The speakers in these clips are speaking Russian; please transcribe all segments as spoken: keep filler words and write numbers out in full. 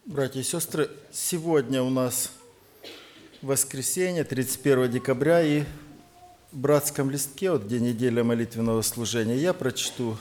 Братья и сестры, сегодня у нас воскресенье, тридцать первого декабря, и в братском листке, вот где неделя молитвенного служения, я прочту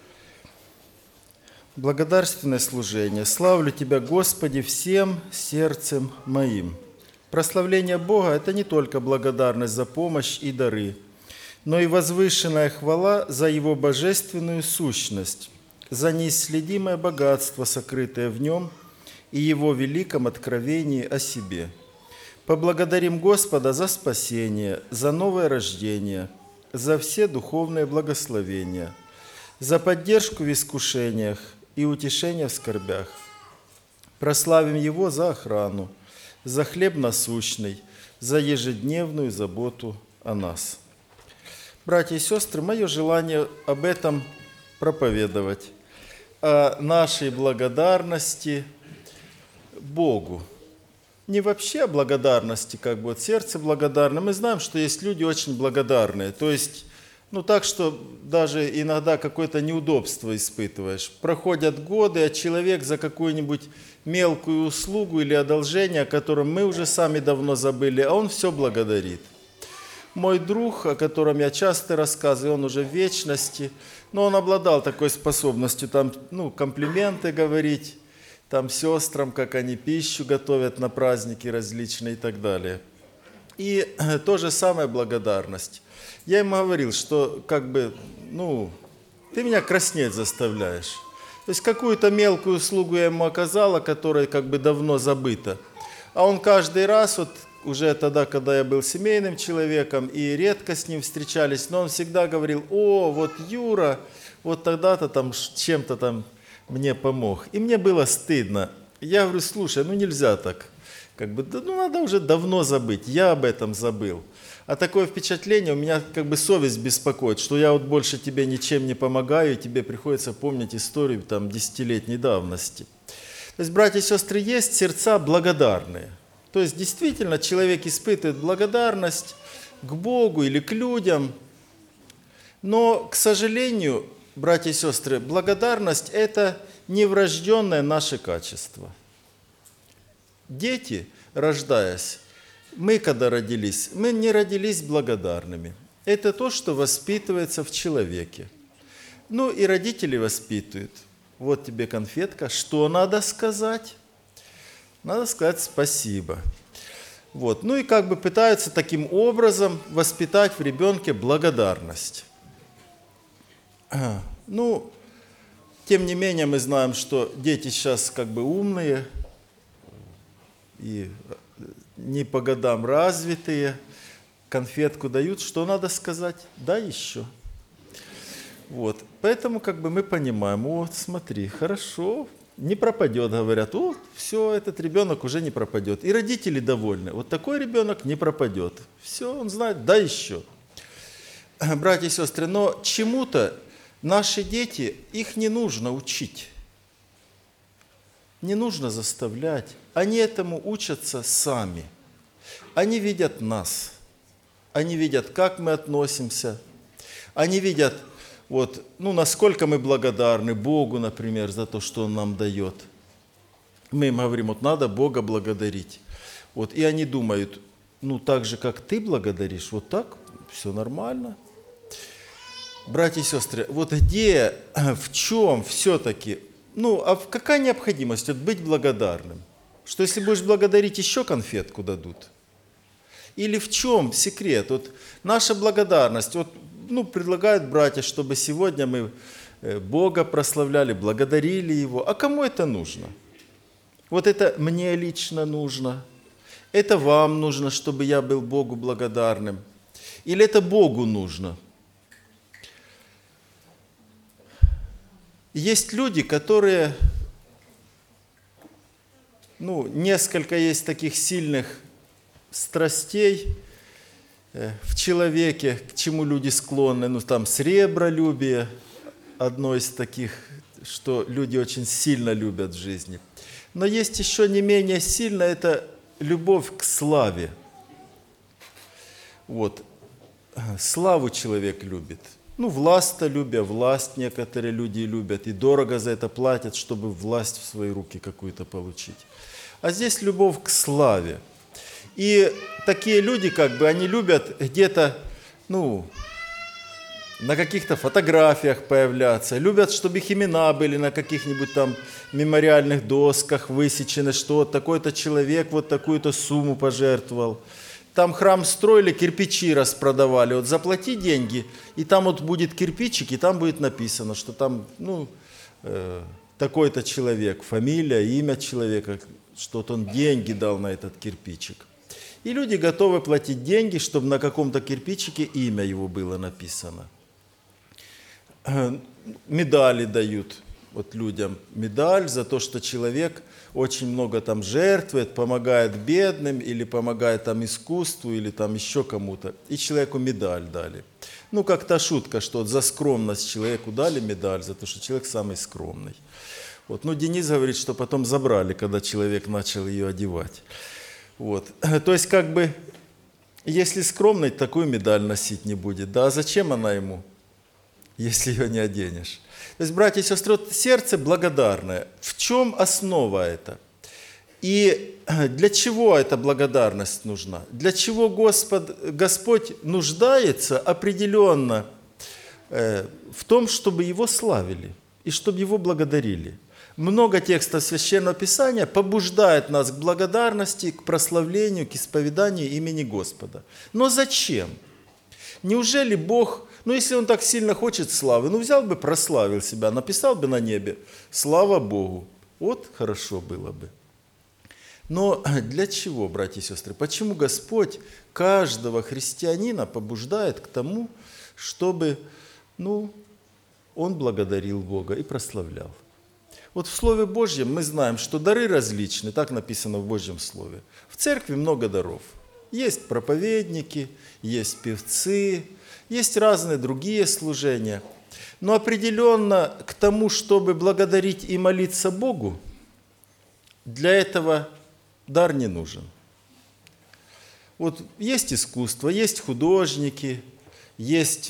благодарственное служение. «Славлю Тебя, Господи, всем сердцем моим». Прославление Бога – это не только благодарность за помощь и дары, но и возвышенная хвала за Его божественную сущность, за неисследимое богатство, сокрытое в Нем, и Его великом откровении о себе. Поблагодарим Господа за спасение, за новое рождение, за все духовные благословения, за поддержку в искушениях и утешение в скорбях. Прославим Его за охрану, за хлеб насущный, за ежедневную заботу о нас. Братья и сестры, мое желание об этом проповедовать, о нашей благодарности Богу. Не вообще о благодарности, как бы от сердца благодарны. Мы знаем, что есть люди очень благодарные. То есть, ну так, что даже иногда какое-то неудобство испытываешь. Проходят годы, а человек за какую-нибудь мелкую услугу или одолжение, о котором мы уже сами давно забыли, а он все благодарит. Мой друг, о котором я часто рассказываю, он уже в вечности, но он обладал такой способностью там, ну, комплименты говорить, там сестрам, как они пищу готовят на праздники различные и так далее. И то же самое благодарность. Я ему говорил, что как бы, ну, ты меня краснеть заставляешь. То есть какую-то мелкую услугу я ему оказала, которая как бы давно забыта. А он каждый раз, вот уже тогда, когда я был семейным человеком и редко с ним встречались, но он всегда говорил: о, вот Юра, вот тогда-то там чем-то там мне помог. И мне было стыдно. Я говорю: слушай, ну нельзя так. Как бы, ну надо уже давно забыть. Я об этом забыл. А такое впечатление, у меня как бы совесть беспокоит, что я вот больше тебе ничем не помогаю, и тебе приходится помнить историю там десятилетней давности. То есть, братья и сестры, есть сердца благодарные. То есть, действительно, человек испытывает благодарность к Богу или к людям. Но, к сожалению, братья и сестры, благодарность – это не врожденное наше качество. Дети, рождаясь, мы, когда родились, мы не родились благодарными. Это то, что воспитывается в человеке. Ну и родители воспитывают. Вот тебе конфетка. Что надо сказать? Надо сказать спасибо. Вот. Ну и как бы пытаются таким образом воспитать в ребенке благодарность. Ну, тем не менее, мы знаем, что дети сейчас как бы умные и не по годам развитые. Конфетку дают, что надо сказать? Да, еще. Вот. Поэтому как бы мы понимаем: вот, смотри, хорошо, не пропадет, говорят. О, все, этот ребенок уже не пропадет. И родители довольны. Вот такой ребенок не пропадет. Все, он знает, да, еще. Братья и сестры, но чему-то наши дети, их не нужно учить, не нужно заставлять. Они этому учатся сами. Они видят нас, они видят, как мы относимся, они видят, вот, ну, насколько мы благодарны Богу, например, за то, что Он нам дает. Мы им говорим: вот надо Бога благодарить. Вот, и они думают: ну, так же, как ты благодаришь, вот так, все нормально. Братья и сестры, вот где, в чем все-таки, ну, а какая необходимость вот быть благодарным? Что если будешь благодарить, еще конфетку дадут? Или в чем секрет? Вот наша благодарность, вот, ну, предлагают братья, чтобы сегодня мы Бога прославляли, благодарили Его. А кому это нужно? Вот это мне лично нужно, это вам нужно, чтобы я был Богу благодарным, или это Богу нужно? Есть люди, которые, ну, несколько есть таких сильных страстей в человеке, к чему люди склонны. Ну, там сребролюбие, одно из таких, что люди очень сильно любят в жизни. Но есть еще не менее сильно, это любовь к славе. Вот. Славу человек любит. Ну, властолюбие, власть некоторые люди любят, и дорого за это платят, чтобы власть в свои руки какую-то получить. А здесь любовь к славе. И такие люди, как бы, они любят где-то, ну, на каких-то фотографиях появляться, любят, чтобы их имена были на каких-нибудь там мемориальных досках высечены, что вот такой-то человек вот такую-то сумму пожертвовал. Там храм строили, кирпичи распродавали. Вот заплати деньги, и там вот будет кирпичик, и там будет написано, что там, ну, э, такой-то человек, фамилия, имя человека, что-то он деньги дал на этот кирпичик. И люди готовы платить деньги, чтобы на каком-то кирпичике имя его было написано. Медали дают вот людям, медаль за то, что человек очень много там жертвует, помогает бедным, или помогает там искусству, или там еще кому-то. И человеку медаль дали. Ну, как та шутка, что вот за скромность человеку дали медаль, за то, что человек самый скромный. Вот. Ну, Денис говорит, что потом забрали, когда человек начал ее одевать. Вот. То есть, как бы, если скромный, такую медаль носить не будет. Да, а зачем она ему, если ее не оденешь? То есть, братья и сестры, вот сердце благодарное. В чем основа это? И для чего эта благодарность нужна? Для чего Господь, Господь нуждается определенно э, в том, чтобы Его славили и чтобы Его благодарили? Много текстов Священного Писания побуждает нас к благодарности, к прославлению, к исповеданию имени Господа. Но зачем? Неужели Бог... Ну, если Он так сильно хочет славы, ну, взял бы, прославил себя, написал бы на небе «Слава Богу». Вот хорошо было бы. Но для чего, братья и сестры? Почему Господь каждого христианина побуждает к тому, чтобы, ну, он благодарил Бога и прославлял? Вот в Слове Божьем мы знаем, что дары различны, так написано в Божьем Слове. В церкви много даров. Есть проповедники, есть певцы, есть разные другие служения. Но определенно к тому, чтобы благодарить и молиться Богу, для этого дар не нужен. Вот есть искусство, есть художники, есть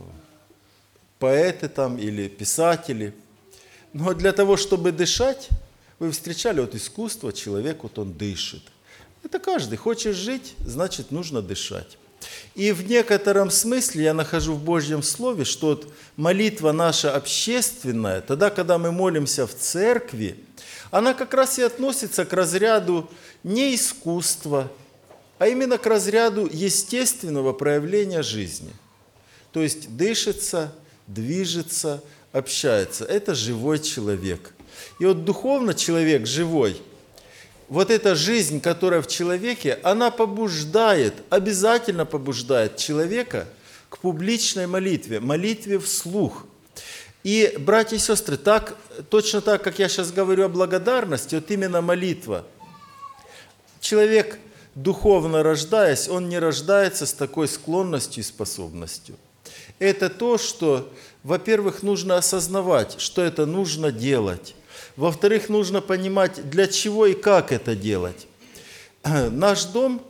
поэты там или писатели. Но для того, чтобы дышать, вы встречали вот искусство, человек, вот он дышит. Это каждый. Хочешь жить, значит, нужно дышать. И в некотором смысле я нахожу в Божьем Слове, что вот молитва наша общественная, тогда, когда мы молимся в церкви, она как раз и относится к разряду не искусства, а именно к разряду естественного проявления жизни. То есть дышится, движется, общается. Это живой человек. И вот духовно человек живой, вот эта жизнь, которая в человеке, она побуждает, обязательно побуждает человека к публичной молитве, молитве вслух. И, братья и сестры, так, точно так, как я сейчас говорю о благодарности, вот именно молитва. Человек, духовно рождаясь, он не рождается с такой склонностью и способностью. Это то, что, во-первых, нужно осознавать, что это нужно делать. Во-вторых, нужно понимать, для чего и как это делать. Наш дом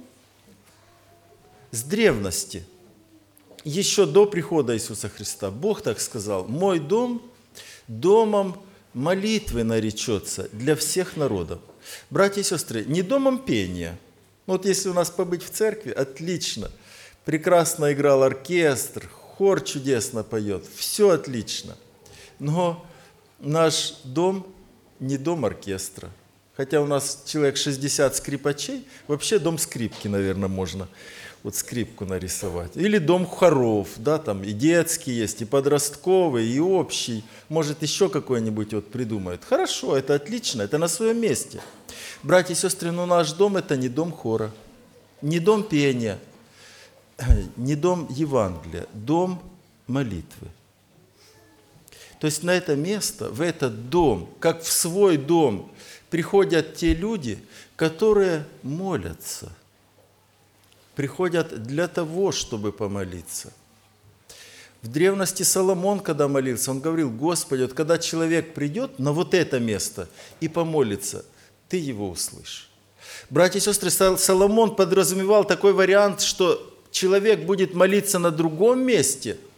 с древности, еще до прихода Иисуса Христа, Бог так сказал: «Мой дом домом молитвы наречется для всех народов». Братья и сестры, не домом пения. Вот если у нас побыть в церкви, отлично. Прекрасно играл оркестр, хор чудесно поет, все отлично. Но наш дом не дом оркестра. Хотя у нас человек шестьдесят скрипачей, вообще дом скрипки, наверное, можно вот скрипку нарисовать. Или дом хоров, да, там и детский есть, и подростковый, и общий. Может, еще какой-нибудь вот придумают. Хорошо, это отлично, это на своем месте. Братья и сестры, но наш дом – это не дом хора, не дом пения, не дом Евангелия, дом молитвы. То есть на это место, в этот дом, как в свой дом, приходят те люди, которые молятся. Приходят для того, чтобы помолиться. В древности Соломон, когда молился, он говорил: «Господи, вот когда человек придет на вот это место и помолится, Ты его услышишь». Братья и сестры, Соломон подразумевал такой вариант, что человек будет молиться на другом месте,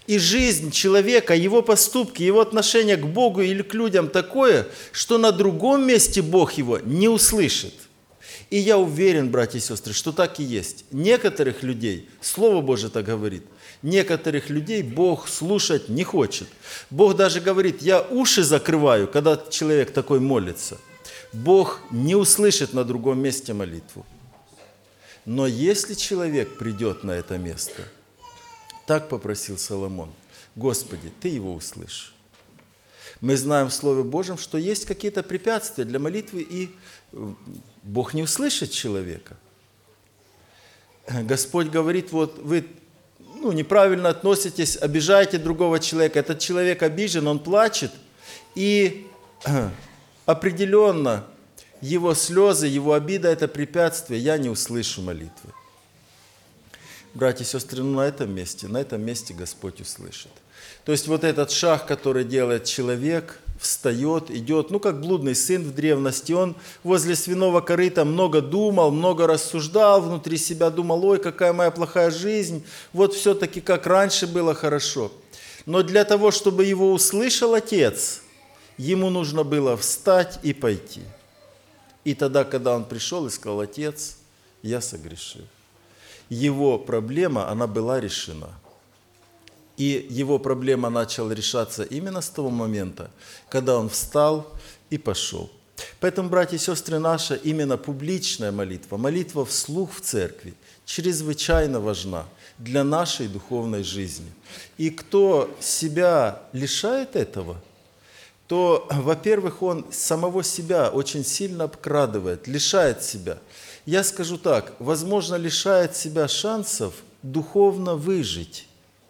И жизнь человека, его поступки, его отношение к Богу или к людям такое, что на другом месте Бог его не услышит. И я уверен, братья и сестры, что так и есть. Некоторых людей, Слово Божие так говорит, некоторых людей Бог слушать не хочет. Бог даже говорит, я уши закрываю, когда человек такой молится. Бог не услышит на другом месте молитву. Но если человек придет на это место, так попросил Соломон, Господи, Ты его услышишь. Мы знаем в Слове Божьем, что есть какие-то препятствия для молитвы, и Бог не услышит человека. Господь говорит, вот вы ну, неправильно относитесь, обижаете другого человека. Этот человек обижен, он плачет, и определенно его слезы, его обида – это препятствие, я не услышу молитвы. Братья и сестры, ну, на этом месте, на этом месте Господь услышит. То есть вот этот шаг, который делает человек, встает, идет, ну как блудный сын в древности, он возле свиного корыта много думал, много рассуждал, внутри себя думал, ой, какая моя плохая жизнь, вот все-таки как раньше было хорошо. Но для того, чтобы его услышал Отец, ему нужно было встать и пойти. И тогда, когда он пришел и сказал, Отец, я согрешил. Его проблема, она была решена. И его проблема начала решаться именно с того момента, когда он встал и пошел. Поэтому, братья и сестры, наша именно публичная молитва, молитва вслух в церкви, чрезвычайно важна для нашей духовной жизни. И кто себя лишает этого, то, во-первых, он самого себя очень сильно обкрадывает, лишает себя. Я скажу так, возможно, лишает себя шансов духовно выжить.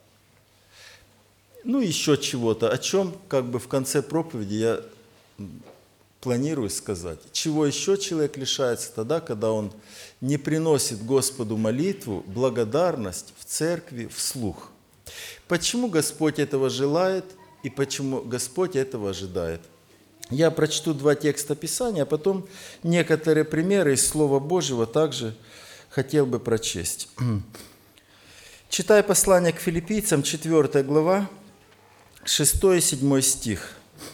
Ну, еще чего-то, о чем как бы в конце проповеди я планирую сказать. Чего еще человек лишается тогда, когда он не приносит Господу молитву, благодарность в церкви вслух. Почему Господь этого желает и почему Господь этого ожидает? Я прочту два текста Писания, а потом некоторые примеры из Слова Божьего также хотел бы прочесть. Читая послание к филиппийцам, четвёртая глава, шестой и седьмой стих.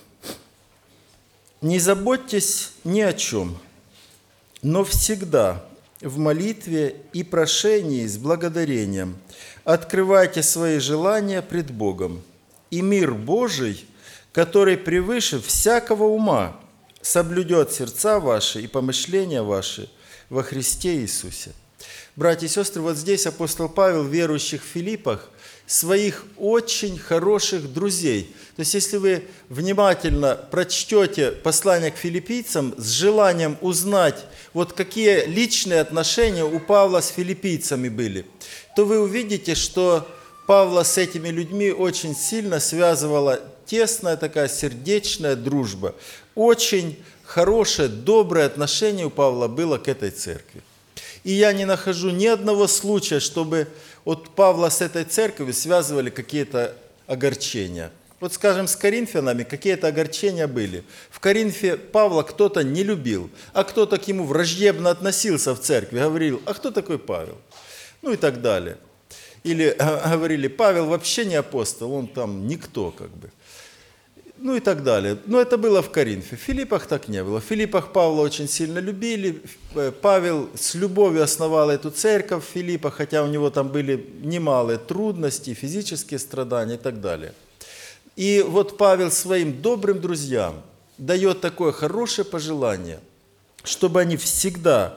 «Не заботьтесь ни о чем, но всегда в молитве и прошении с благодарением открывайте свои желания пред Богом, и мир Божий, который превыше всякого ума, соблюдет сердца ваши и помышления ваши во Христе Иисусе». Братья и сестры, вот здесь апостол Павел, верующих в Филиппах, своих очень хороших друзей. То есть, если вы внимательно прочтете послание к филиппийцам с желанием узнать, вот какие личные отношения у Павла с филиппийцами были, то вы увидите, что Павла с этими людьми очень сильно связывала тесная такая сердечная дружба. Очень хорошее, доброе отношение у Павла было к этой церкви. И я не нахожу ни одного случая, чтобы от Павла с этой церковью связывали какие-то огорчения. Вот, скажем, с коринфянами какие-то огорчения были. В Коринфе Павла кто-то не любил, а кто-то к нему враждебно относился в церкви, говорил, а кто такой Павел? Ну и так далее. Или говорили, Павел вообще не апостол, он там никто как бы. Ну и так далее. Но это было в Коринфе. В Филиппах так не было. В Филиппах Павла очень сильно любили. Павел с любовью основал эту церковь в Филиппах, хотя у него там были немалые трудности, физические страдания и так далее. И вот Павел своим добрым друзьям дает такое хорошее пожелание, чтобы они всегда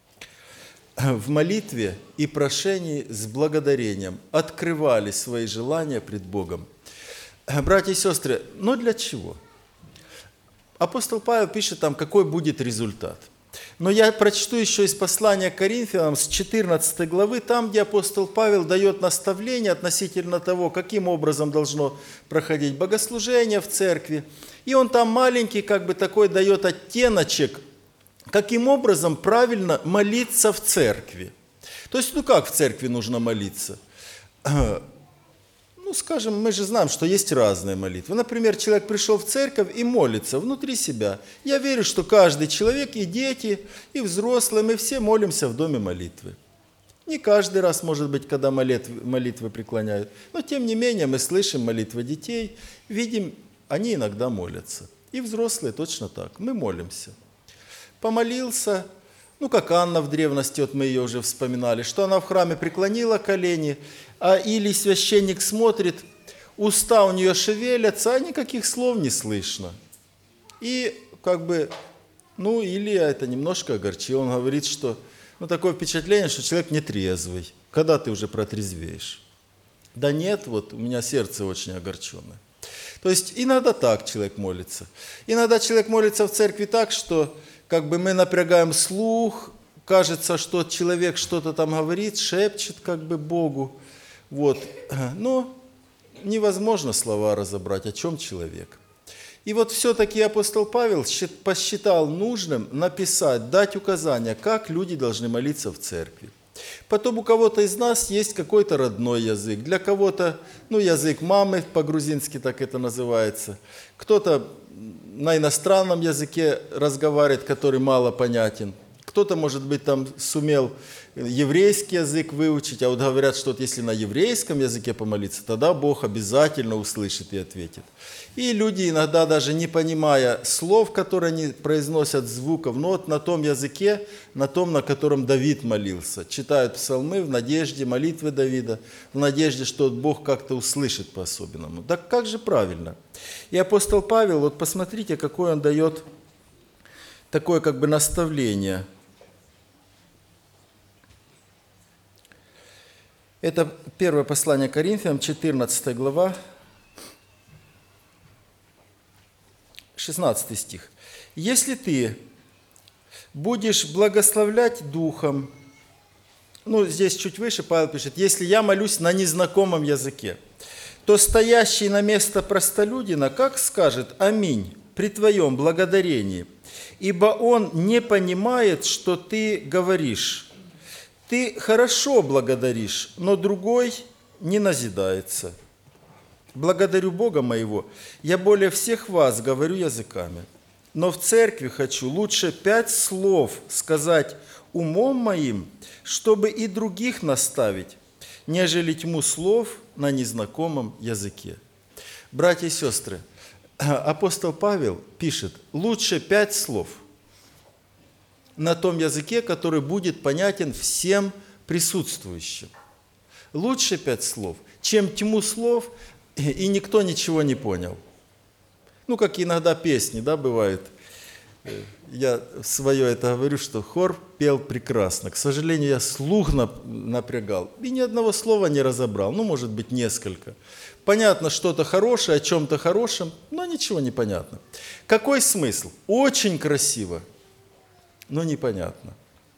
в молитве и прошении с благодарением открывали свои желания пред Богом. Братья и сестры, но для чего? Апостол Павел пишет там, какой будет результат. Но я прочту еще из послания к Коринфянам с четырнадцатой главы, там, где апостол Павел дает наставление относительно того, каким образом должно проходить богослужение в церкви. И он там маленький, как бы такой дает оттеночек, каким образом правильно молиться в церкви. То есть, ну как в церкви нужно молиться? Ну, скажем, мы же знаем, что есть разные молитвы. Например, человек пришел в церковь и молится внутри себя. Я верю, что каждый человек, и дети, и взрослые, мы все молимся в доме молитвы. Не каждый раз, может быть, когда молитвы, молитвы преклоняют. Но, тем не менее, мы слышим молитвы детей, видим, они иногда молятся. И взрослые точно так. Мы молимся. Помолился, ну, как Анна в древности, вот мы ее уже вспоминали, что она в храме преклонила колени, а или священник смотрит, уста у нее шевелятся, а никаких слов не слышно. И как бы, ну, Илия это немножко огорчил. Он говорит, что, ну, такое впечатление, что человек нетрезвый. Когда ты уже протрезвеешь? Да нет, вот у меня сердце очень огорченное. То есть иногда так человек молится. Иногда человек молится в церкви так, что как бы мы напрягаем слух, кажется, что человек что-то там говорит, шепчет как бы Богу. Вот. Но невозможно слова разобрать, о чем человек. И вот все-таки апостол Павел посчитал нужным написать, дать указания, как люди должны молиться в церкви. Потом у кого-то из нас есть какой-то родной язык, для кого-то, ну, язык мамы, по-грузински так это называется, кто-то на иностранном языке разговаривает, который мало понятен, кто-то, может быть, там сумел еврейский язык выучить, а вот говорят, что вот если на еврейском языке помолиться, тогда Бог обязательно услышит и ответит. И люди иногда, даже не понимая слов, которые они произносят, звуков, но вот на том языке, на том, на котором Давид молился, читают псалмы в надежде, молитвы Давида, в надежде, что Бог как-то услышит по-особенному. Так как же правильно? И апостол Павел, вот посмотрите, какое он дает такое как бы наставление. Это первое послание Коринфянам, четырнадцатая глава, шестнадцатый стих. «Если ты будешь благословлять Духом», ну, здесь чуть выше Павел пишет, «если я молюсь на незнакомом языке, то стоящий на место простолюдина, как скажет «Аминь» при твоем благодарении, ибо он не понимает, что ты говоришь». Ты хорошо благодаришь, но другой не назидается. Благодарю Бога моего, я более всех вас говорю языками. Но в церкви хочу лучше пять слов сказать умом моим, чтобы и других наставить, нежели тьму слов на незнакомом языке. Братья и сестры, апостол Павел пишет, лучше пять слов на том языке, который будет понятен всем присутствующим. Лучше пять слов, чем тьму слов, и никто ничего не понял. Ну, как иногда песни, да, бывает. Я свое это говорю, что хор пел прекрасно. К сожалению, я слух напрягал и ни одного слова не разобрал. Ну, может быть, несколько. Понятно что-то хорошее, о чем-то хорошем, но ничего не понятно. Какой смысл? Очень красиво, но непонятно.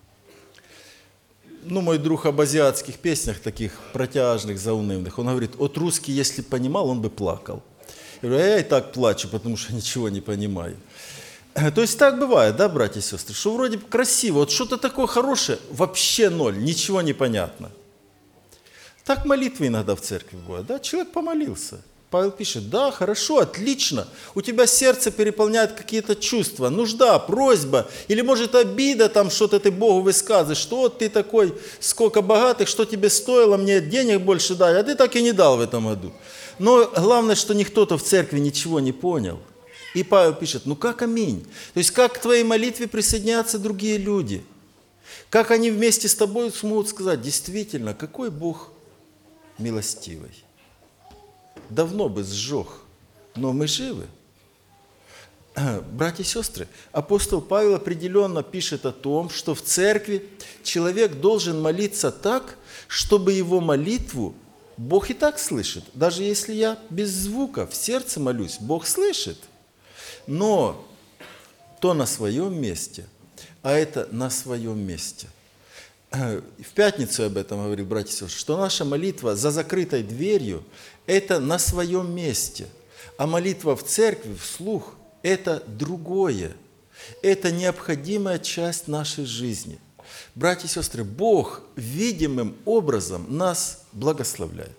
Ну, мой друг об азиатских песнях, таких протяжных, заунывных, он говорит, вот русский, если понимал, он бы плакал. Я говорю, а я и так плачу, потому что ничего не понимаю. То есть так бывает, да, братья и сестры, что вроде бы красиво, вот что-то такое хорошее, вообще ноль, ничего не понятно. Так молитвы иногда в церкви бывают, да, человек помолился. Павел пишет, да, хорошо, отлично, у тебя сердце переполняет какие-то чувства, нужда, просьба, или может обида, там что-то ты Богу высказываешь, что вот ты такой, сколько богатых, что тебе стоило мне денег больше дать, а ты так и не дал в этом году. Но главное, что никто-то в церкви ничего не понял. И Павел пишет, ну как аминь? То есть как к твоей молитве присоединятся другие люди? Как они вместе с тобой смогут сказать, действительно, какой Бог милостивый? Давно бы сжег, но мы живы. Братья и сестры, апостол Павел определенно пишет о том, что в церкви человек должен молиться так, чтобы его молитву Бог и так слышит. Даже если я без звука в сердце молюсь, Бог слышит. Но то на своем месте, а это на своем месте. В пятницу об этом говорил, братья и сестры, что наша молитва за закрытой дверью – это на своем месте, а молитва в церкви, вслух – это другое. Это необходимая часть нашей жизни. Братья и сестры, Бог видимым образом нас благословляет.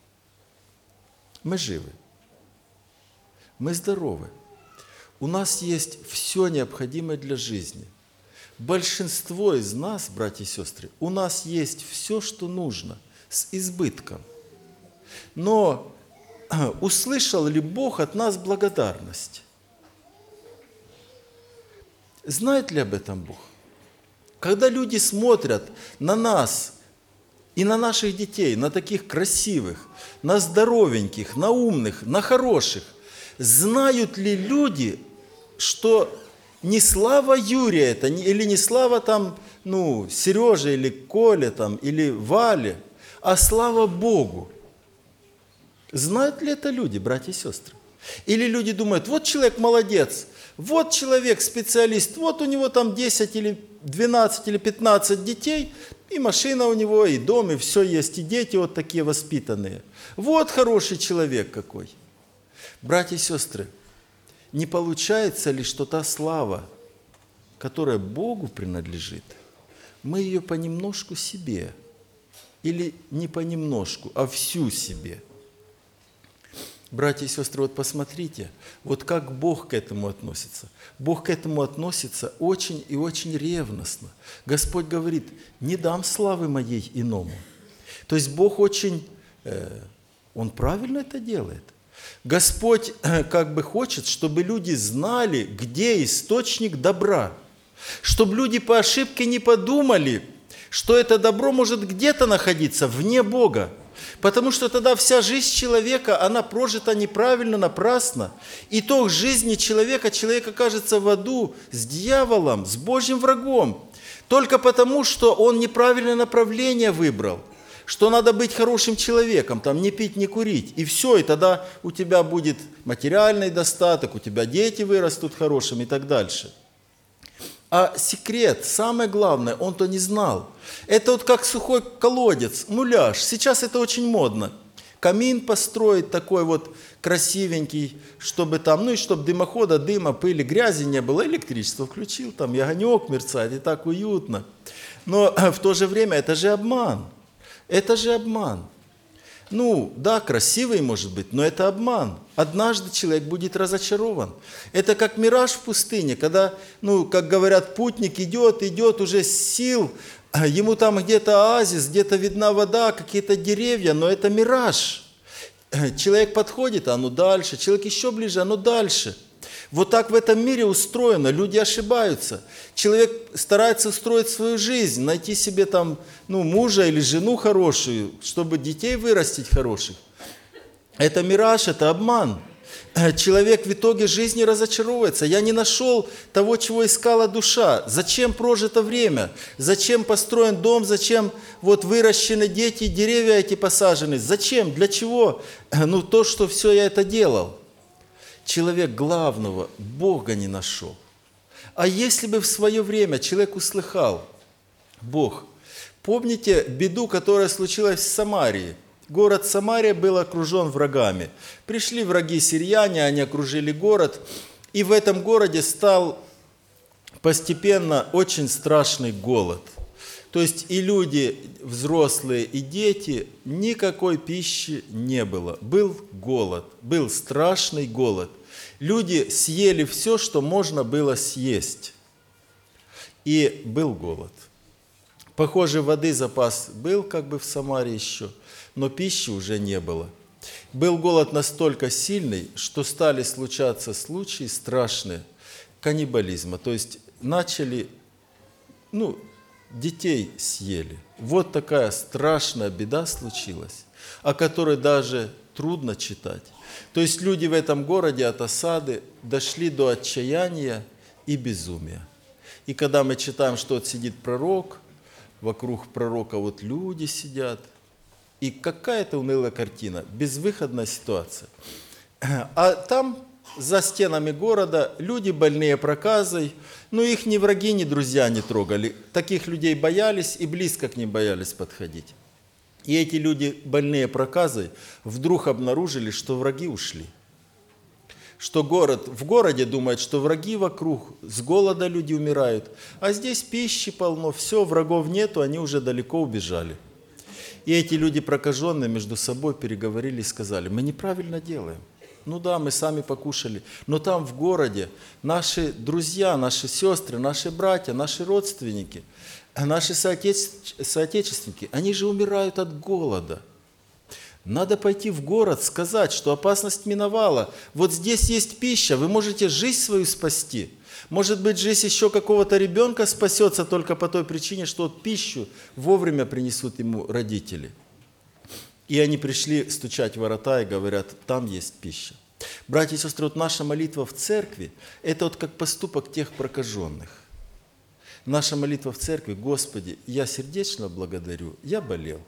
Мы живы, мы здоровы, у нас есть все необходимое для жизни. большинство из нас, братья и сестры, у нас есть все, что нужно, с избытком. Но услышал ли Бог от нас благодарность? Знает ли об этом Бог? Когда люди смотрят на нас и на наших детей, на таких красивых, на здоровеньких, на умных, на хороших, знают ли люди, что не слава Юрия это, или не слава там, ну, Сережи или Коля там, или Вале, а слава Богу? Знают ли это люди, братья и сестры? Или люди думают, вот человек молодец, вот человек специалист, вот у него там десять или двенадцать или пятнадцать детей, и машина у него, и дом, и все есть, и дети вот такие воспитанные. Вот хороший человек какой. Братья и сестры, не получается ли, что та слава, которая Богу принадлежит, мы ее понемножку себе, или не понемножку, а всю себе? Братья и сестры, вот посмотрите, вот как Бог к этому относится. Бог к этому относится очень и очень ревностно. Господь говорит, не дам славы моей иному. То есть Бог очень, э, Он правильно это делает. Господь э, как бы хочет, чтобы люди знали, где источник добра. Чтобы люди по ошибке не подумали, что это добро может где-то находиться вне Бога. Потому что тогда вся жизнь человека, она прожита неправильно, напрасно. Итог жизни человека, человек окажется в аду с дьяволом, с Божьим врагом. Только потому, что он неправильное направление выбрал. Что надо быть хорошим человеком, там не пить, не курить. И все, и тогда у тебя будет материальный достаток, у тебя дети вырастут хорошими и так дальше. А секрет, самое главное, он-то не знал. Это вот как сухой колодец, муляж. Сейчас это очень модно. Камин построить такой вот красивенький, чтобы там, ну и чтобы дымохода, дыма, пыли, грязи не было. Электричество включил, там и огонек мерцает, и так уютно. Но в то же время это же обман. Это же обман. Ну, да, красивый может быть, но это обман. Однажды человек будет разочарован. Это как мираж в пустыне, когда, ну, как говорят, путник идет, идет уже с сил, ему там где-то оазис, где-то видна вода, какие-то деревья, но это мираж. Человек подходит, а оно дальше, человек еще ближе, оно дальше. Вот так в этом мире устроено, люди ошибаются. Человек старается устроить свою жизнь, найти себе там, ну, мужа или жену хорошую, чтобы детей вырастить хороших. Это мираж, это обман. Человек в итоге жизни разочаровывается. Я не нашел того, чего искала душа. Зачем прожито время? Зачем построен дом? Зачем вот выращены дети, деревья эти посажены? Зачем? Для чего? Ну, то, что все я это делал. Человек главного Бога не нашел. А если бы в свое время человек услыхал, Бог, помните беду, которая случилась в Самарии? Город Самария был окружен врагами. Пришли враги сирияне, они окружили город, и в этом городе стал постепенно очень страшный голод. То есть и люди, взрослые, и дети, никакой пищи не было. Был голод, был страшный голод. Люди съели все, что можно было съесть. И был голод. Похоже, воды запас был как бы в Самаре еще, но пищи уже не было. Был голод настолько сильный, что стали случаться случаи страшные каннибализма. То есть начали, ну, детей съели. Вот такая страшная беда случилась, о которой даже трудно читать. То есть люди в этом городе от осады дошли до отчаяния и безумия. И когда мы читаем, что вот сидит пророк, вокруг пророка вот люди сидят, и какая-то унылая картина, безвыходная ситуация. А там, за стенами города, люди больные проказой, но их ни враги, ни друзья не трогали. Таких людей боялись и близко к ним боялись подходить. И эти люди, больные проказой, вдруг обнаружили, что враги ушли. Что город, в городе думают, что враги вокруг, с голода люди умирают, а здесь пищи полно, все, врагов нету, они уже далеко убежали. И эти люди прокаженные между собой переговорили и сказали, мы неправильно делаем. Ну да, мы сами покушали. Но там в городе наши друзья, наши сестры, наши братья, наши родственники, наши соотече- соотечественники, они же умирают от голода. Надо пойти в город, сказать, что опасность миновала. Вот здесь есть пища, вы можете жизнь свою спасти. Может быть, жизнь еще какого-то ребенка спасется только по той причине, что вот пищу вовремя принесут ему родители. И они пришли стучать в ворота и говорят, там есть пища. Братья и сестры, вот наша молитва в церкви, это вот как поступок тех прокаженных. Наша молитва в церкви, Господи, я сердечно благодарю, я болел.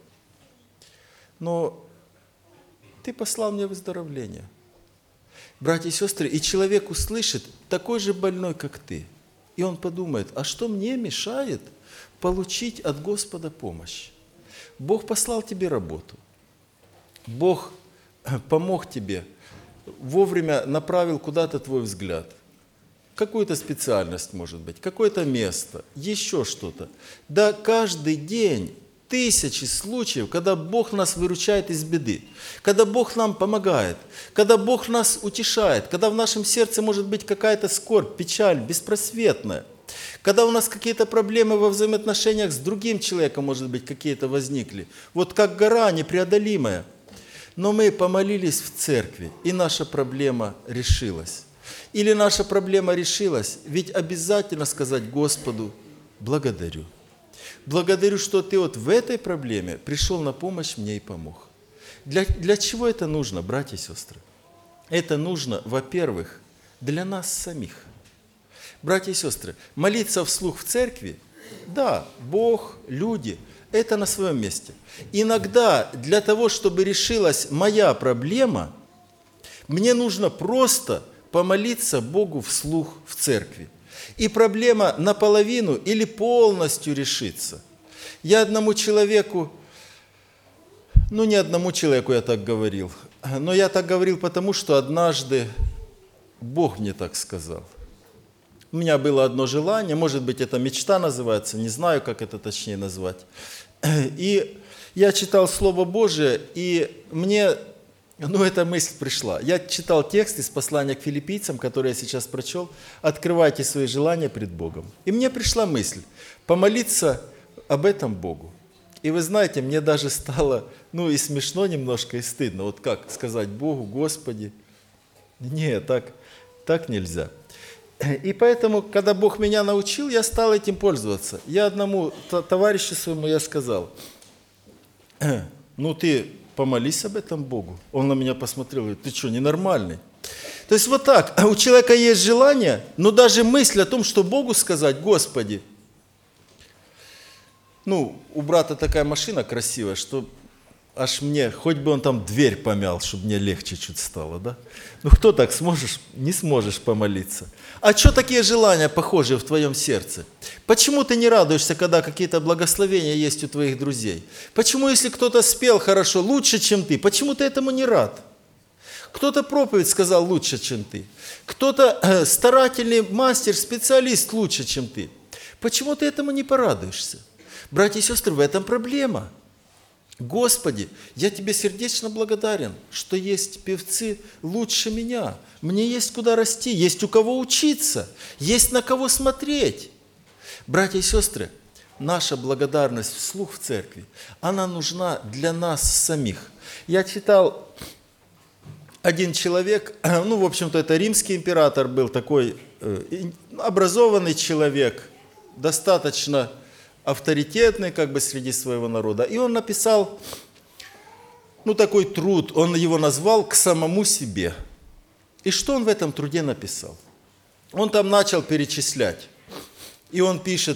Но Ты послал мне выздоровление. Братья и сестры, и человек услышит, такой же больной, как ты. И он подумает, а что мне мешает получить от Господа помощь? Бог послал тебе работу. Бог помог тебе, вовремя направил куда-то твой взгляд. Какую-то специальность, может быть, какое-то место, еще что-то. Да каждый день тысячи случаев, когда Бог нас выручает из беды, когда Бог нам помогает, когда Бог нас утешает, когда в нашем сердце может быть какая-то скорбь, печаль, беспросветная, когда у нас какие-то проблемы во взаимоотношениях с другим человеком, может быть, какие-то возникли. Вот как гора непреодолимая. Но мы помолились в церкви, и наша проблема решилась. Или наша проблема решилась, ведь обязательно сказать Господу «благодарю». Благодарю, что Ты вот в этой проблеме пришел на помощь мне и помог. Для, для чего это нужно, братья и сестры? Это нужно, во-первых, для нас самих. Братья и сестры, молиться вслух в церкви, да, Бог, люди, это на своем месте. Иногда для того, чтобы решилась моя проблема, мне нужно просто помолиться Богу вслух в церкви. И проблема наполовину или полностью решится. Я одному человеку, ну не одному человеку я так говорил, но я так говорил потому, что однажды Бог мне так сказал. У меня было одно желание, может быть, это мечта называется, не знаю, как это точнее назвать. И я читал Слово Божие, и мне, ну, эта мысль пришла. Я читал текст из послания к филиппийцам, который я сейчас прочел. «Открывайте свои желания пред Богом». И мне пришла мысль помолиться об этом Богу. И вы знаете, мне даже стало, ну, и смешно немножко, и стыдно. Вот как сказать Богу, Господи? Нет, так, так нельзя. И поэтому, когда Бог меня научил, я стал этим пользоваться. Я одному товарищу своему я сказал, ну ты помолись об этом Богу. Он на меня посмотрел и говорит, ты что, ненормальный? То есть вот так, у человека есть желание, но даже мысль о том, что Богу сказать, Господи, ну, у брата такая машина красивая, что аж мне, хоть бы он там дверь помял, чтобы мне легче чуть стало, да? Ну, кто так сможешь? Не сможешь помолиться. А что такие желания похожие в твоем сердце? Почему ты не радуешься, когда какие-то благословения есть у твоих друзей? Почему, если кто-то спел хорошо, лучше, чем ты, почему ты этому не рад? Кто-то проповедь сказал лучше, чем ты. Кто-то э, старательный мастер, специалист лучше, чем ты. Почему ты этому не порадуешься? Братья и сестры, в этом проблема. Господи, я Тебе сердечно благодарен, что есть певцы лучше меня. Мне есть куда расти, есть у кого учиться, есть на кого смотреть. Братья и сестры, наша благодарность вслух в церкви, она нужна для нас самих. Я читал, один человек, ну, в общем-то, это римский император был, такой э, образованный человек, достаточно авторитетный как бы среди своего народа. И он написал, ну, такой труд, он его назвал «К самому себе». И что он в этом труде написал? Он там начал перечислять. И он пишет,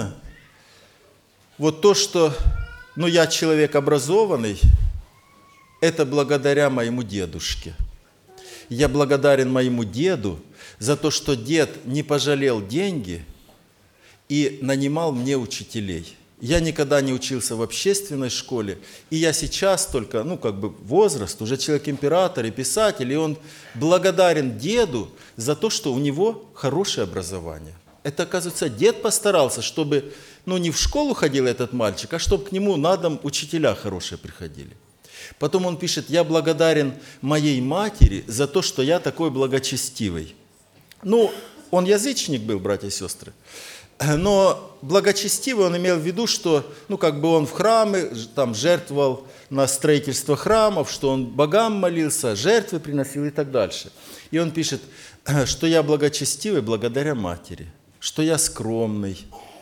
вот то, что, ну, я человек образованный, это благодаря моему дедушке. Я благодарен моему деду за то, что дед не пожалел деньги и нанимал мне учителей. Я никогда не учился в общественной школе, и я сейчас только, ну, как бы возраст, уже человек-император и писатель, и он благодарен деду за то, что у него хорошее образование. Это, оказывается, дед постарался, чтобы, ну, не в школу ходил этот мальчик, а чтобы к нему на дом учителя хорошие приходили. Потом он пишет: «Я благодарен моей матери за то, что я такой благочестивый». Ну, он язычник был, братья и сестры. Но благочестивый он имел в виду, что, ну, как бы он в храмы там жертвовал на строительство храмов, что он богам молился, жертвы приносил и так дальше. И он пишет, что я благочестивый благодаря матери, что я скромный,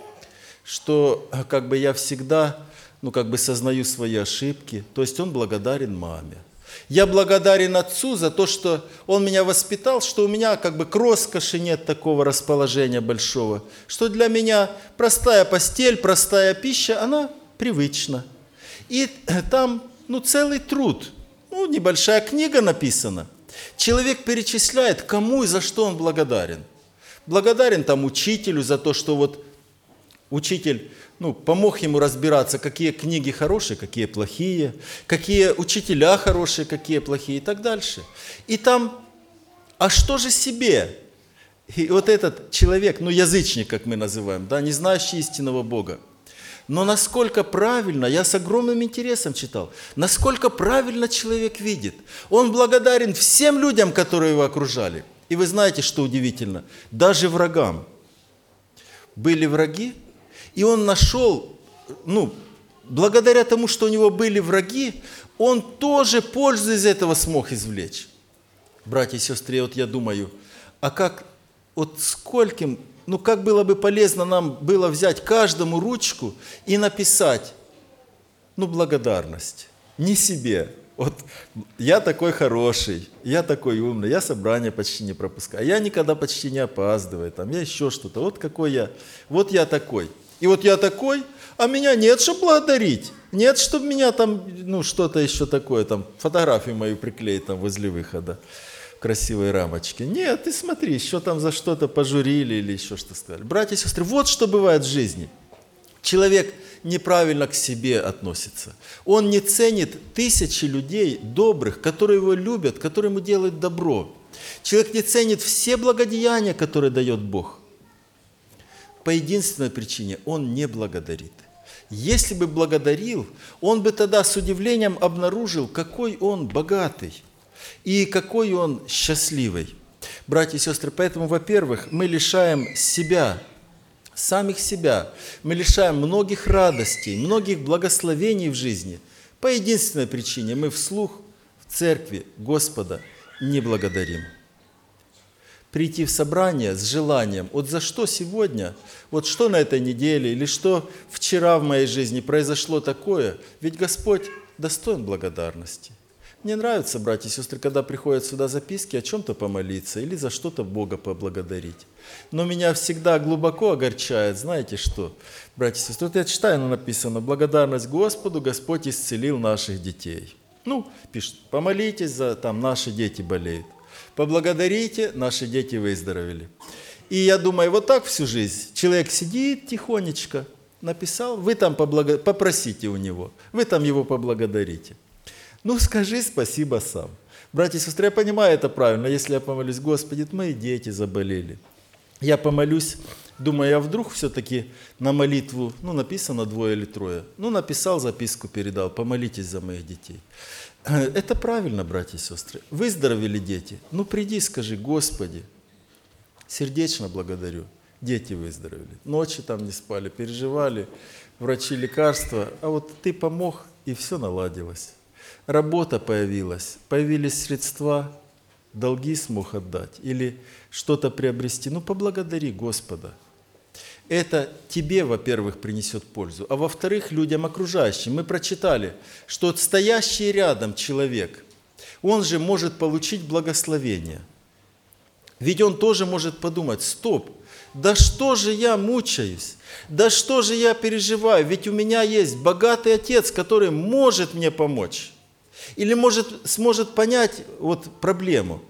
что как бы я всегда, ну, как бы сознаю свои ошибки. То есть он благодарен маме. Я благодарен отцу за то, что он меня воспитал, что у меня как бы к роскоши нет такого расположения большого, что для меня простая постель, простая пища, она привычна. И там, ну, целый труд, ну, небольшая книга написана. Человек перечисляет, кому и за что он благодарен. Благодарен там учителю за то, что вот учитель, ну, помог ему разбираться, какие книги хорошие, какие плохие, какие учителя хорошие, какие плохие и так дальше. И там, а что же себе? И вот этот человек, ну, язычник, как мы называем, да, не знающий истинного Бога. Но насколько правильно, я с огромным интересом читал, насколько правильно человек видит. Он благодарен всем людям, которые его окружали. И вы знаете, что удивительно? Даже врагам. Были враги, и он нашел, ну, благодаря тому, что у него были враги, он тоже пользу из этого смог извлечь. Братья и сестры, вот я думаю, а как, вот скольким, ну, как было бы полезно нам было взять каждому ручку и написать, ну, благодарность, не себе. Вот я такой хороший, я такой умный, я собрание почти не пропускаю, я никогда почти не опаздываю, там, я еще что-то, вот какой я, вот я такой. И вот я такой, а меня нет, чтобы благодарить. Нет, чтобы меня там, ну, что-то еще такое, там, фотографию мою приклеить там возле выхода в красивой рамочке. Нет, ты смотри, еще там за что-то пожурили или еще что сказали. Братья и сестры, вот что бывает в жизни. Человек неправильно к себе относится. Он не ценит тысячи людей добрых, которые его любят, которые ему делают добро. Человек не ценит все благодеяния, которые дает Бог. По единственной причине – он не благодарит. Если бы благодарил, он бы тогда с удивлением обнаружил, какой он богатый и какой он счастливый. Братья и сестры, поэтому, во-первых, мы лишаем себя, самих себя, мы лишаем многих радостей, многих благословений в жизни. По единственной причине – мы вслух в церкви Господа не благодарим. Прийти в собрание с желанием, вот за что сегодня, вот что на этой неделе, или что вчера в моей жизни произошло такое, ведь Господь достоин благодарности. Мне нравится, братья и сестры, когда приходят сюда записки о чем-то помолиться или за что-то Бога поблагодарить. Но меня всегда глубоко огорчает, знаете что, братья и сестры, вот я читаю, написано, благодарность Господу, Господь исцелил наших детей. Ну, пишет, помолитесь за, там, наши дети болеют. Поблагодарите, наши дети выздоровели. И я думаю, вот так всю жизнь. Человек сидит тихонечко, написал, вы там поблаго... попросите у него, вы там его поблагодарите. Ну, скажи спасибо сам. Братья и сестры, я понимаю это правильно. Если я помолюсь, Господи, мои дети заболели. Я помолюсь, думаю, я вдруг все-таки на молитву, ну, написано двое или трое. Ну, написал, записку передал, помолитесь за моих детей. Это правильно, братья и сестры. Выздоровели дети. Ну, приди, скажи, Господи, сердечно благодарю. Дети выздоровели. Ночи там не спали, переживали, врачи, лекарства. А вот ты помог, и все наладилось. Работа появилась, появились средства, долги смог отдать или что-то приобрести. Ну, поблагодари Господа. Это тебе, во-первых, принесет пользу, а во-вторых, людям окружающим. Мы прочитали, что стоящий рядом человек, он же может получить благословение. Ведь он тоже может подумать, стоп, да что же я мучаюсь, да что же я переживаю, ведь у меня есть богатый отец, который может мне помочь. Или может, сможет понять вот проблему.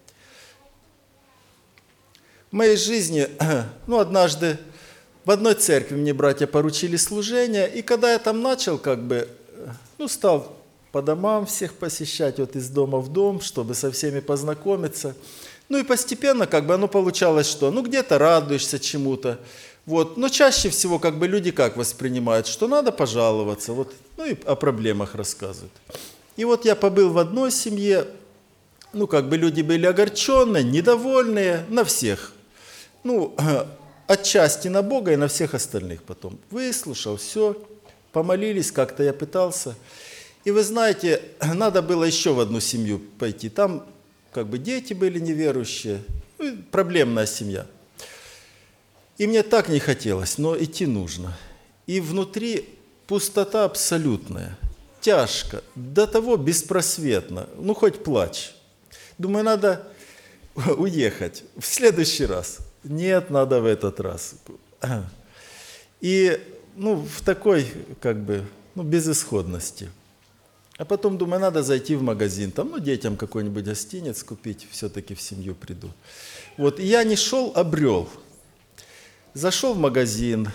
В моей жизни, ну, однажды, в одной церкви мне братья поручили служение, и когда я там начал, как бы, ну, стал по домам всех посещать, вот из дома в дом, чтобы со всеми познакомиться. Ну и постепенно, как бы, оно получалось, что, ну, где-то радуешься чему-то, вот, но чаще всего, как бы, люди как воспринимают, что надо пожаловаться, вот, ну и о проблемах рассказывают. И вот я побыл в одной семье, ну, как бы люди были огорченные, недовольные, на всех. Ну, отчасти на Бога и на всех остальных потом. Выслушал, все, помолились, как-то я пытался. И вы знаете, надо было еще в одну семью пойти. Там как бы дети были неверующие, ну, проблемная семья. И мне так не хотелось, но идти нужно. И внутри пустота абсолютная, тяжко, до того беспросветно, ну хоть плачь. Думаю, надо уехать в следующий раз. Нет, надо в этот раз. И ну, в такой как бы ну, безысходности. А потом думаю, надо зайти в магазин, там, ну, детям какой-нибудь гостинец купить, все-таки в семью приду. Вот, и я не шел, а брел. Зашел в магазин,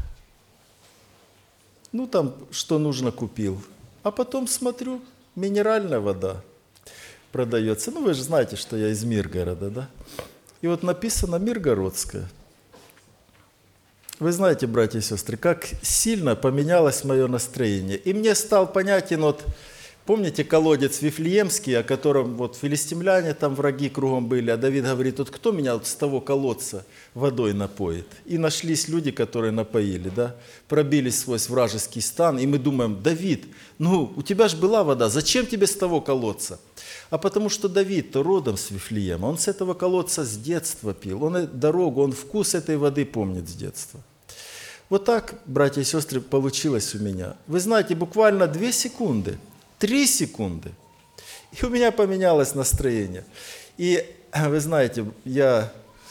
ну, там, что нужно, купил. А потом смотрю, минеральная вода продается. Ну, вы же знаете, что я из Миргорода, да? И вот написано «Миргородская». Вы знаете, братья и сестры, как сильно поменялось мое настроение. И мне стал понятен, вот, помните колодец Вифлеемский, о котором вот филистимляне, там враги кругом были, а Давид говорит, вот кто меня вот с того колодца водой напоит? И нашлись люди, которые напоили, да, пробились сквозь вражеский стан, и мы думаем, Давид, ну у тебя же была вода, зачем тебе с того колодца? А потому что Давид-то родом с Вифлеема, он с этого колодца с детства пил, он дорогу, он вкус этой воды помнит с детства. Вот так, братья и сестры, получилось у меня. Вы знаете, буквально две секунды, три секунды, и у меня поменялось настроение. И вы знаете, я,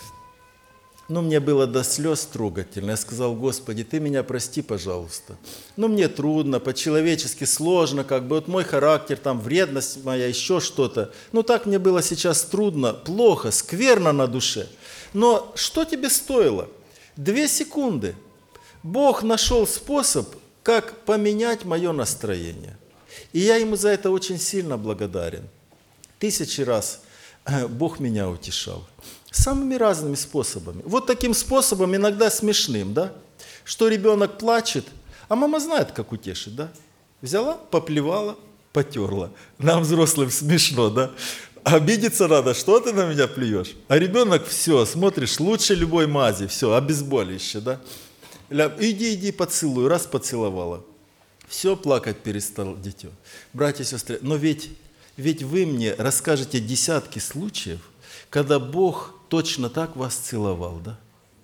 ну мне было до слез трогательно, я сказал, Господи, Ты меня прости, пожалуйста. Ну мне трудно, по-человечески сложно, как бы вот мой характер, там вредность моя, еще что-то. Ну так мне было сейчас трудно, плохо, скверно на душе. Но что тебе стоило? Две секунды. Бог нашел способ, как поменять мое настроение. И я Ему за это очень сильно благодарен. Тысячи раз Бог меня утешал. Самыми разными способами. Вот таким способом, иногда смешным, да? Что ребенок плачет, а мама знает, как утешить, да? Взяла, поплевала, потерла. Нам, взрослым, смешно, да? Обидеться надо, что ты на меня плюешь? А ребенок, все, смотришь, лучше любой мази, все, обезболивающее, да? Иди, иди, поцелуй, раз поцеловала. Все, плакать перестал дитё. Братья и сестры, но ведь, ведь вы мне расскажете десятки случаев, когда Бог точно так вас целовал, да?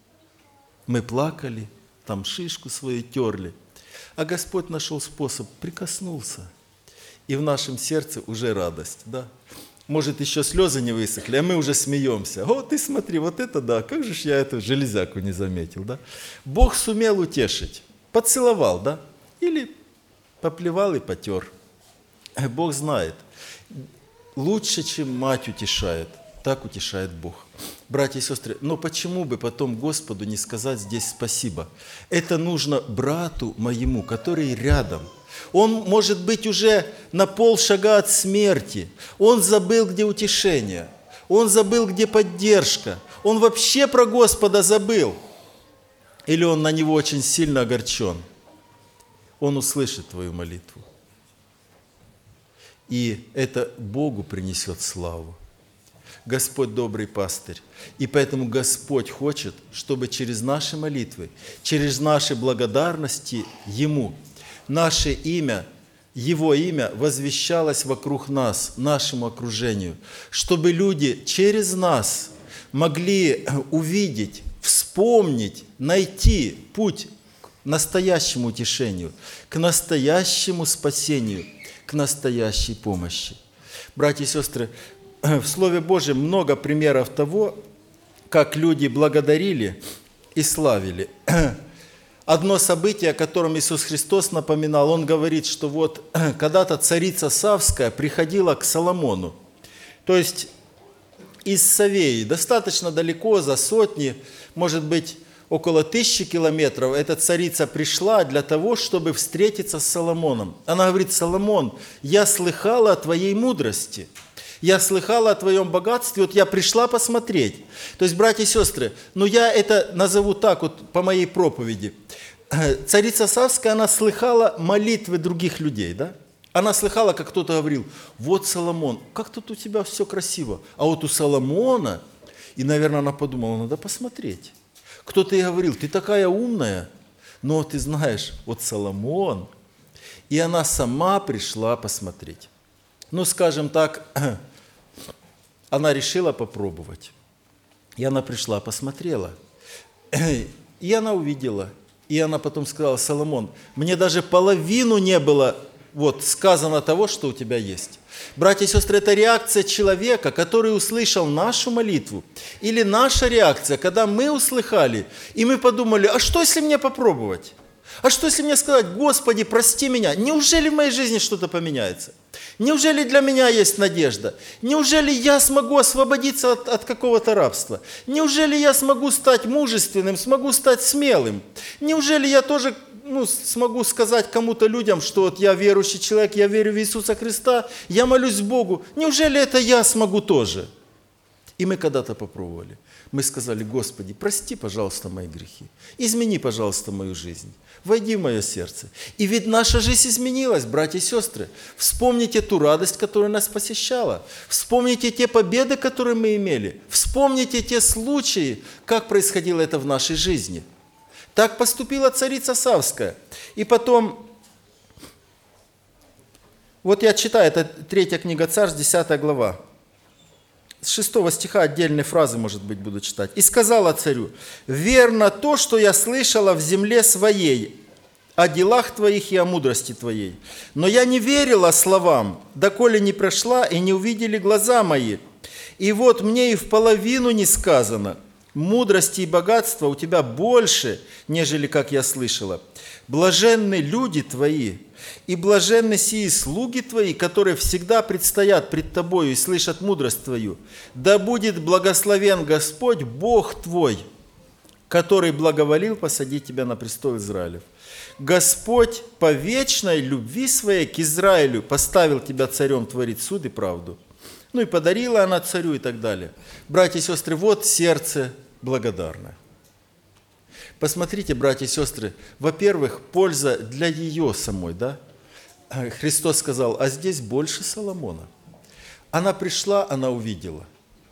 Мы плакали, там шишку свою терли, а Господь нашел способ, прикоснулся. И в нашем сердце уже радость, да? Может, еще слезы не высохли, а мы уже смеемся. О, ты смотри, вот это да, как же ж я эту железяку не заметил, да? Бог сумел утешить, поцеловал, да? Или поплевал и потер. Бог знает, лучше, чем мать утешает, так утешает Бог. Братья и сестры, но почему бы потом Господу не сказать здесь спасибо? Это нужно брату моему, который рядом. Он может быть уже на полшага от смерти. Он забыл, где утешение. Он забыл, где поддержка. Он вообще про Господа забыл. Или он на него очень сильно огорчен. Он услышит твою молитву. И это Богу принесет славу. Господь добрый пастырь. И поэтому Господь хочет, чтобы через наши молитвы, через наши благодарности Ему, наше имя, Его имя возвещалось вокруг нас, нашему окружению, чтобы люди через нас могли увидеть, вспомнить, найти путь к настоящему утешению, к настоящему спасению, к настоящей помощи. Братья и сестры, в Слове Божьем много примеров того, как люди благодарили и славили. Одно событие, о котором Иисус Христос напоминал, Он говорит, что вот когда-то царица Савская приходила к Соломону, то есть из Савеи, достаточно далеко, за сотни, может быть, около тысячи километров, эта царица пришла для того, чтобы встретиться с Соломоном. Она говорит, Соломон, я слыхала о твоей мудрости, я слыхала о твоем богатстве, вот я пришла посмотреть. То есть, братья и сестры, ну я это назову так вот по моей проповеди. Царица Савская, она слыхала молитвы других людей, да? Она слыхала, как кто-то говорил: вот Соломон, как тут у тебя все красиво. А вот у Соломона, и, наверное, она подумала, надо посмотреть. Кто-то ей говорил: ты такая умная, но ты знаешь, вот Соломон. И она сама пришла посмотреть. Ну, скажем так, она решила попробовать. И она пришла, посмотрела. И она увидела. И она потом сказала: Соломон, мне даже половину не было вот сказано того, что у тебя есть. Братья и сестры, это реакция человека, который услышал нашу молитву. Или наша реакция, когда мы услыхали, и мы подумали: а что, если мне попробовать? А что, если мне сказать: Господи, прости меня? Неужели в моей жизни что-то поменяется? Неужели для меня есть надежда? Неужели я смогу освободиться от, от какого-то рабства? Неужели я смогу стать мужественным, смогу стать смелым? Неужели я тоже ну, смогу сказать кому-то людям, что вот я верующий человек, я верю в Иисуса Христа, я молюсь Богу? Неужели это я смогу тоже? И мы когда-то попробовали. Мы сказали: Господи, прости, пожалуйста, мои грехи. Измени, пожалуйста, мою жизнь. Войди в мое сердце. И ведь наша жизнь изменилась, братья и сестры. Вспомните ту радость, которая нас посещала. Вспомните те победы, которые мы имели. Вспомните те случаи, как происходило это в нашей жизни. Так поступила царица Савская. И потом, вот я читаю, это третья книга Царств, десятая глава. С шестого стиха отдельные фразы, может быть, буду читать. «И сказала царю: верно то, что я слышала в земле своей, о делах твоих и о мудрости твоей. Но я не верила словам, доколе не прошла и не увидели глаза мои. И вот мне и в половину не сказано: мудрости и богатства у тебя больше, нежели как я слышала. Блаженны люди твои, и блаженны сии слуги твои, которые всегда предстоят пред тобою и слышат мудрость твою. Да будет благословен Господь, Бог твой, который благоволил посадить тебя на престол Израилев. Господь по вечной любви своей к Израилю поставил тебя царем творить суд и правду». Ну и подарила она царю и так далее. Братья и сестры, вот сердце благодарное. Посмотрите, братья и сестры, во-первых, польза для ее самой, да? Христос сказал: а здесь больше Соломона. Она пришла, она увидела.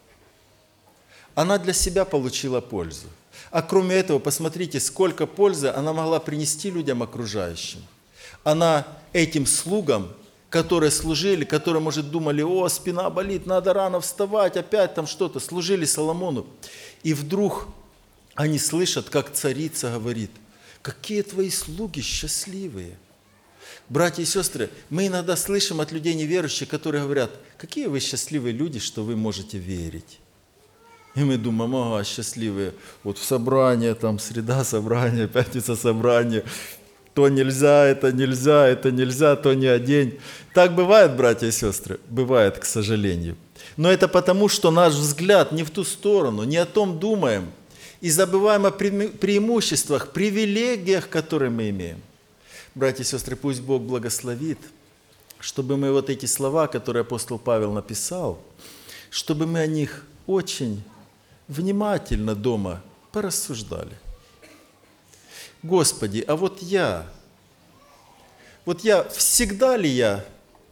Она для себя получила пользу. А кроме этого, посмотрите, сколько пользы она могла принести людям окружающим. Она этим слугам, которые служили, которые, может, думали: о, спина болит, надо рано вставать, опять там что-то, служили Соломону. И вдруг они слышат, как царица говорит: какие твои слуги счастливые. Братья и сестры, мы иногда слышим от людей неверующих, которые говорят: какие вы счастливые люди, что вы можете верить. И мы думаем: ага, счастливые, вот в собрание, там среда собрания, пятница собрания, то нельзя, это нельзя, это нельзя, то не одень. Так бывает, братья и сестры? Бывает, к сожалению. Но это потому, что наш взгляд не в ту сторону, не о том думаем. И забываем о преимуществах, привилегиях, которые мы имеем. Братья и сестры, пусть Бог благословит, чтобы мы вот эти слова, которые апостол Павел написал, чтобы мы о них очень внимательно дома порассуждали. Господи, а вот я, вот я, всегда ли я,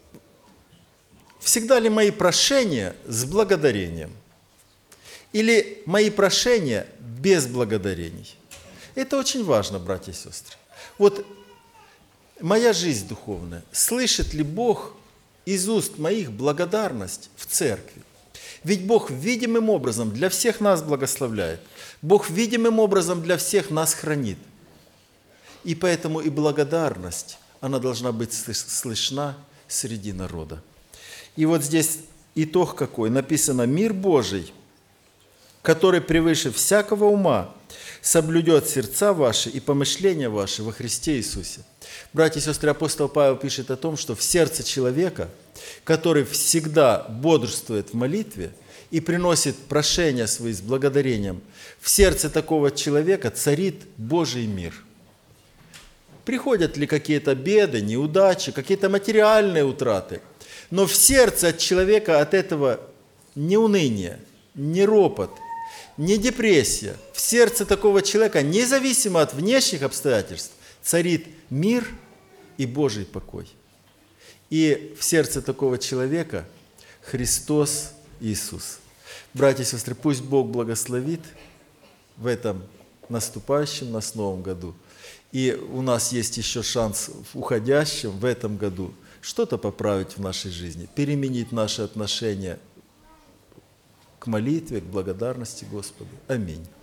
всегда ли мои прошения с благодарением? Или мои прошения без благодарений? Это очень важно, братья и сестры. Вот моя жизнь духовная, слышит ли Бог из уст моих благодарность в церкви? Ведь Бог видимым образом для всех нас благословляет. Бог видимым образом для всех нас хранит. И поэтому и благодарность, она должна быть слышна среди народа. И вот здесь итог какой. Написано: «Мир Божий, который превыше всякого ума, соблюдет сердца ваши и помышления ваши во Христе Иисусе». Братья и сестры, апостол Павел пишет о том, что в сердце человека, который всегда бодрствует в молитве и приносит прошения свои с благодарением, в сердце такого человека царит Божий мир. Приходят ли какие-то беды, неудачи, какие-то материальные утраты, но в сердце от человека от этого не уныние, не ропот, не депрессия. В сердце такого человека, независимо от внешних обстоятельств, царит мир и Божий покой. И в сердце такого человека Христос Иисус. Братья и сестры, пусть Бог благословит в этом наступающем нас Новом году. И у нас есть еще шанс в уходящем, в этом году, что-то поправить в нашей жизни, переменить наши отношения к молитве, к благодарности Господу. Аминь.